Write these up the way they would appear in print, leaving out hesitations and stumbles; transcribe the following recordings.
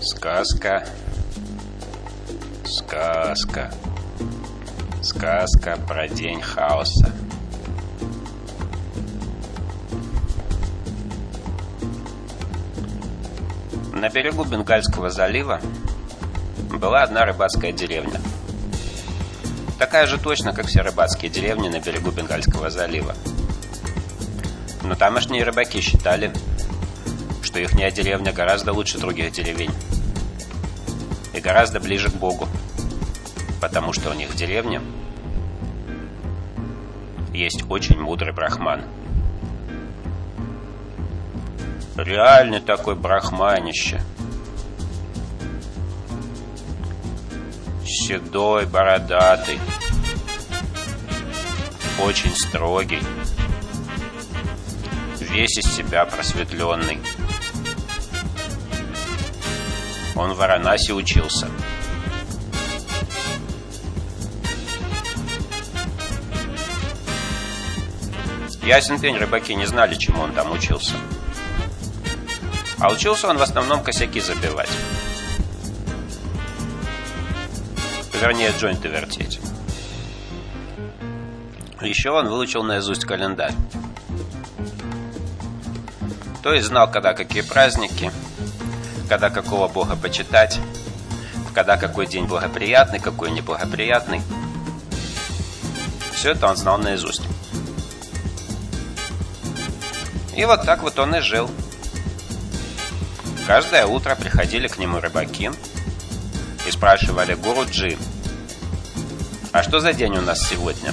Сказка. Сказка. Сказка про день хаоса. На берегу Бенгальского залива была одна рыбацкая деревня. Такая же точно, как все рыбацкие деревни на берегу Бенгальского залива. Но тамошние рыбаки считали, что ихняя деревня гораздо лучше других деревень и гораздо ближе к Богу, потому что у них в деревне есть очень мудрый брахман. Реальный такой брахманище. Седой, бородатый, очень строгий, весь из себя просветленный. Он в Варанаси учился. Ясен пень, рыбаки не знали, чему он там учился. А учился он в основном косяки забивать. Вернее, джойнты вертеть. Еще он выучил наизусть календарь. То есть знал, когда какие праздники, когда какого бога почитать, когда какой день благоприятный, какой неблагоприятный. Все это он знал наизусть. И вот так вот он и жил. Каждое утро приходили к нему рыбаки и спрашивали: Гуруджи, а что за день у нас сегодня?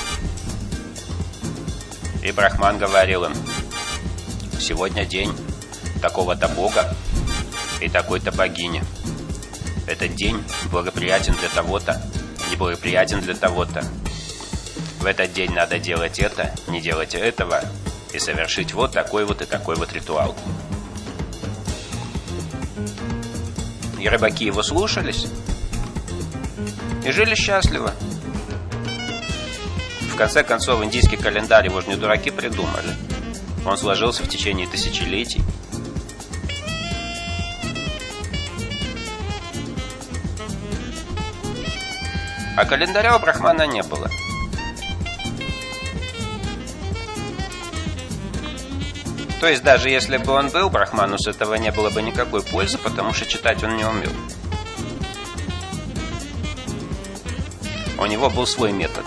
И брахман говорил им: сегодня день такого-то бога и такой-то богини. Этот день благоприятен для того-то, неблагоприятен для того-то. В этот день надо делать это, не делать этого и совершить вот такой вот и такой вот ритуал. И рыбаки его слушались и жили счастливо. В конце концов, индийский календарь его же не дураки придумали. Он сложился в течение тысячелетий. А календаря у брахмана не было. То есть даже если бы он был, брахману с этого не было бы никакой пользы, потому что читать он не умел. У него был свой метод.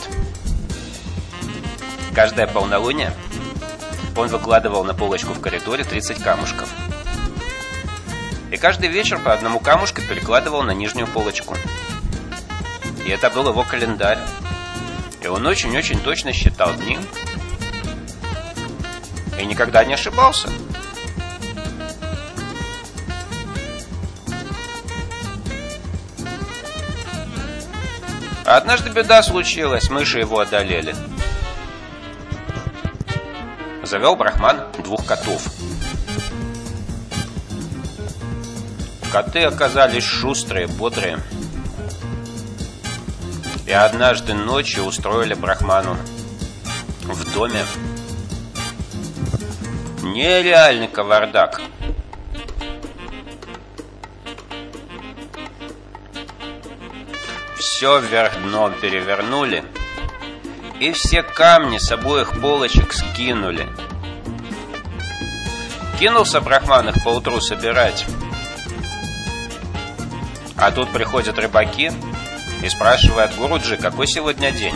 Каждое полнолуние он выкладывал на полочку в коридоре 30 камушков. И каждый вечер по одному камушку перекладывал на нижнюю полочку. И это был его календарь. И он очень-очень точно считал дни. И никогда не ошибался. А однажды беда случилась, мыши его одолели. Завел брахман 2 котов. Коты оказались шустрые, бодрые. И однажды ночью устроили брахману в доме нереальный кавардак. Все вверх дном перевернули и все камни с обоих полочек скинули. Кинулся брахман их поутру собирать. А тут приходят рыбаки и спрашивают: Гуруджи, какой сегодня день?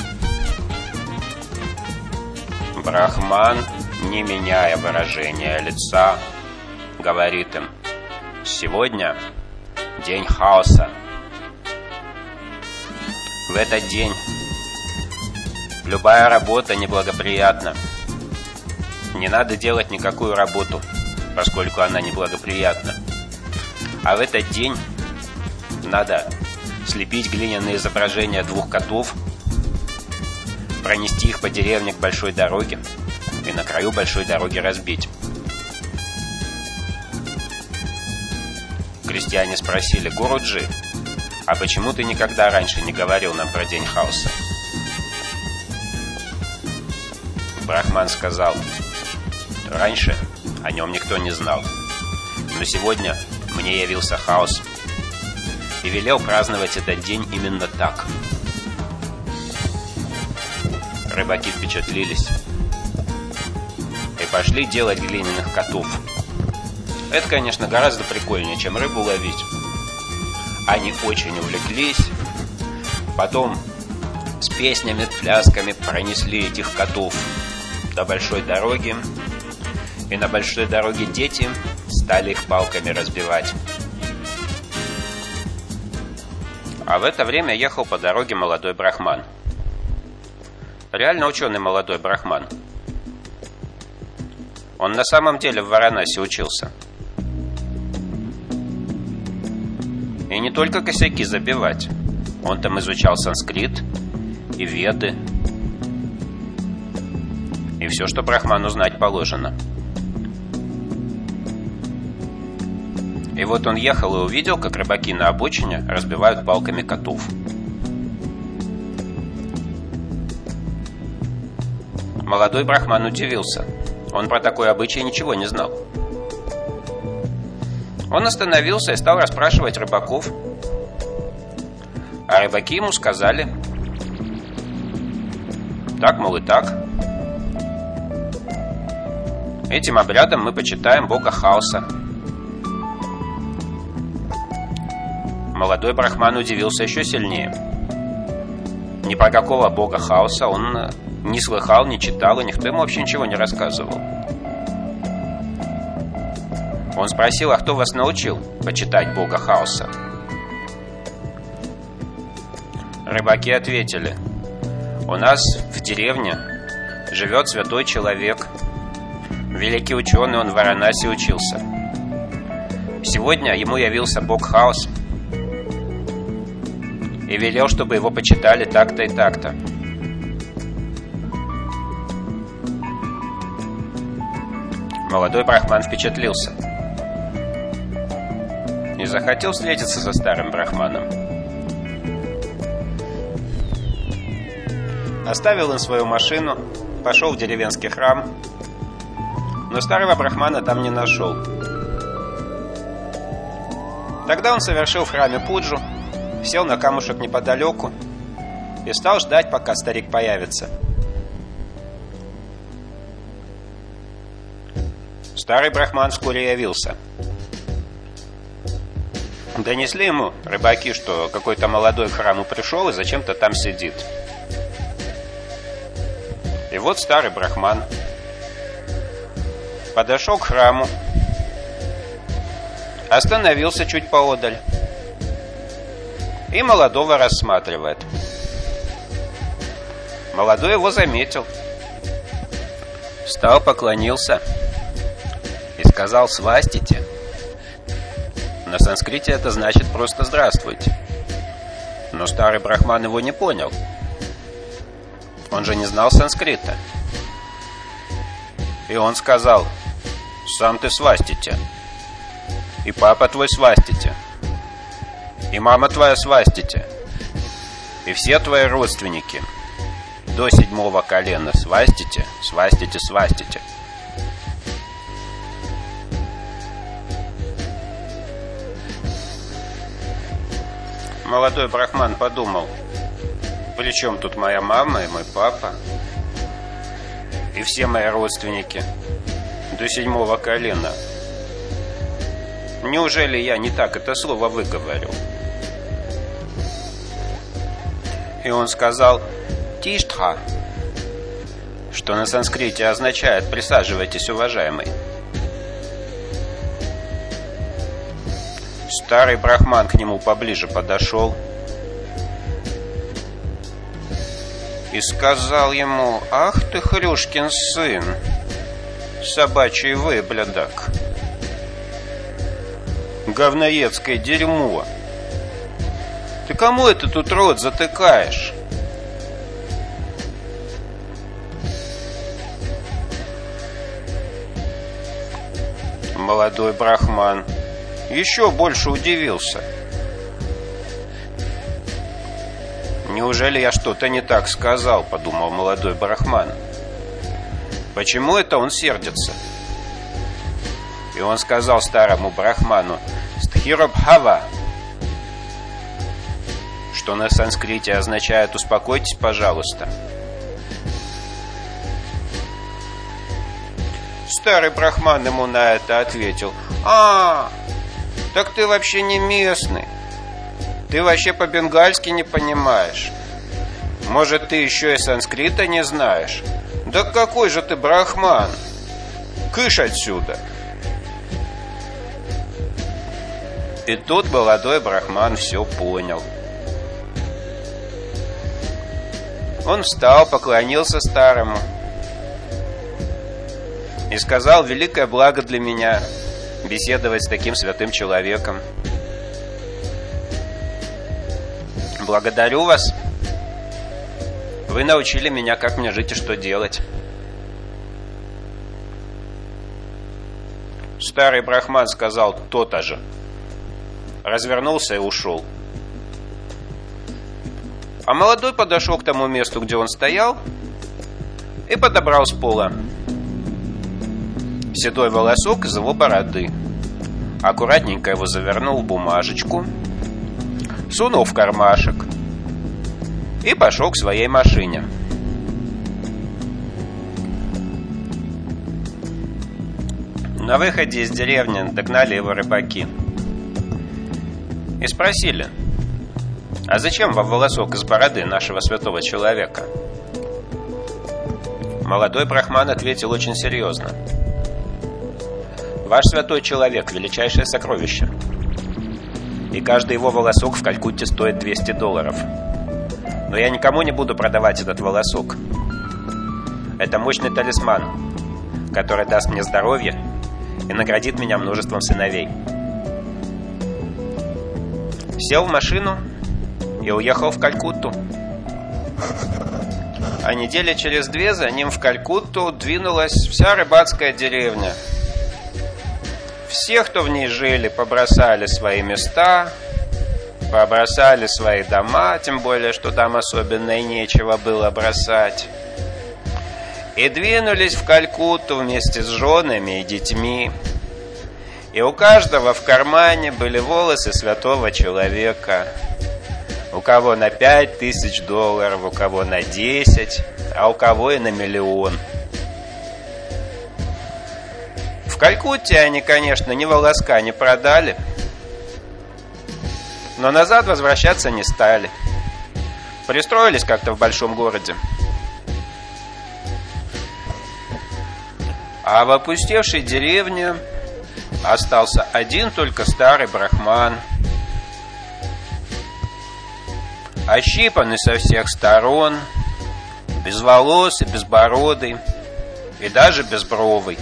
Брахман, не меняя выражения лица, говорит им: сегодня день хаоса. В этот день любая работа неблагоприятна. Не надо делать никакую работу, поскольку она неблагоприятна. А в этот день надо слепить глиняные изображения 2 котов, пронести их по деревне к большой дороге и на краю большой дороги разбить. Крестьяне спросили: Гуруджи, а почему ты никогда раньше не говорил нам про день хаоса? Брахман сказал: раньше о нем никто не знал, но сегодня мне явился хаос, и велел праздновать этот день именно так. Рыбаки впечатлились и пошли делать глиняных котов. Это, конечно, гораздо прикольнее, чем рыбу ловить. Они очень увлеклись. Потом с песнями, плясками пронесли этих котов до большой дороги. И на большой дороге дети стали их палками разбивать. А в это время ехал по дороге молодой брахман. Реально ученый молодой брахман. Он на самом деле в Варанаси учился. И не только косяки забивать. Он там изучал санскрит и веды. И все, что брахману знать положено. И вот он ехал и увидел, как рыбаки на обочине разбивают палками котов. Молодой брахман удивился. Он про такой обычай ничего не знал. Он остановился и стал расспрашивать рыбаков. А рыбаки ему сказали: так, мол, и так. Этим обрядом мы почитаем бога хаоса. Молодой брахман удивился еще сильнее. Ни про какого бога хаоса он не слыхал, не читал, и никто ему вообще ничего не рассказывал. Он спросил: а кто вас научил почитать бога хаоса? Рыбаки ответили: у нас в деревне живет святой человек, великий ученый, он в Варанаси учился. Сегодня ему явился бог хаос и велел, чтобы его почитали так-то и так-то. Молодой брахман впечатлился и захотел встретиться со старым брахманом. Оставил он свою машину, пошел в деревенский храм, но старого брахмана там не нашел. Тогда он совершил в храме пуджу, сел на камушек неподалеку и стал ждать, пока старик появится. Старый брахман вскоре явился. Донесли ему рыбаки, что какой-то молодой к храму пришел и зачем-то там сидит. И вот старый брахман подошел к храму, остановился чуть поодаль и молодого рассматривает. Молодой его заметил, встал, поклонился и сказал: «Свастите». На санскрите это значит просто «здравствуйте». Но старый брахман его не понял. Он же не знал санскрита. И он сказал: «Сам ты свастите, и папа твой свастите, и мама твоя свастите, и все твои родственники до 7-го колена свастите, свастите, свастите». Молодой брахман подумал: при чем тут моя мама и мой папа, и все мои родственники до 7-го колена? Неужели я не так это слово выговорил? И он сказал «тиштха», что на санскрите означает «присаживайтесь, уважаемый». Старый брахман к нему поближе подошел и сказал ему: «Ах ты, Хрюшкин сын, собачий выблядок, говноедское дерьмо, ты кому это тут рот затыкаешь?» Молодой брахман еще больше удивился. «Неужели я что-то не так сказал?» — подумал молодой брахман. «Почему это он сердится?» И он сказал старому брахману: «Стхиробхава», что на санскрите означает «успокойтесь, пожалуйста». Старый брахман ему на это ответил: так ты вообще не местный. Ты вообще по-бенгальски не понимаешь. Может, ты еще и санскрита не знаешь? Да какой же ты брахман? Кыш отсюда. И тут молодой брахман все понял. Он встал, поклонился старому и сказал: великое благо для меня беседовать с таким святым человеком. Благодарю вас. Вы научили меня, как мне жить и что делать. Старый брахман сказал то-то же, развернулся и ушел. А молодой подошел к тому месту, где он стоял, и подобрал с пола седой волосок из его бороды. Аккуратненько его завернул в бумажечку, сунул в кармашек и пошел к своей машине. На выходе из деревни догнали его рыбаки и спросили: а зачем вам волосок из бороды нашего святого человека? Молодой брахман ответил очень серьезно: ваш святой человек — величайшее сокровище, и каждый его волосок в Калькутте стоит $200. Но я никому не буду продавать этот волосок. Это мощный талисман, который даст мне здоровье и наградит меня множеством сыновей. Сел в машину и уехал в Калькутту. А недели через 2 за ним в Калькутту двинулась вся рыбацкая деревня. Все, кто в ней жили, побросали свои места, побросали свои дома, тем более, что там особенно и нечего было бросать, и двинулись в Калькутту вместе с женами и детьми. И у каждого в кармане были волосы святого человека. У кого на $5000, у кого на 10, а у кого и на 1 миллион. В Калькутте они, конечно, ни волоска не продали, но назад возвращаться не стали. Пристроились как-то в большом городе. А в опустевшей деревне остался один только старый брахман, ощипанный со всех сторон, безволосый, безбородый и даже безбровый.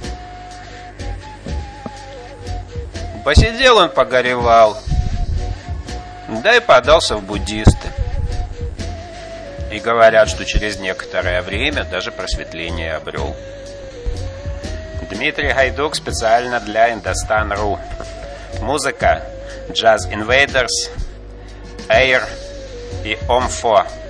Посидел он, погоревал, да и подался в буддисты. И говорят, что через некоторое время даже просветление обрел. Дмитрий Гайдук специально для Индостан.ру. Музыка Jazz Invaders, Air и Омфо.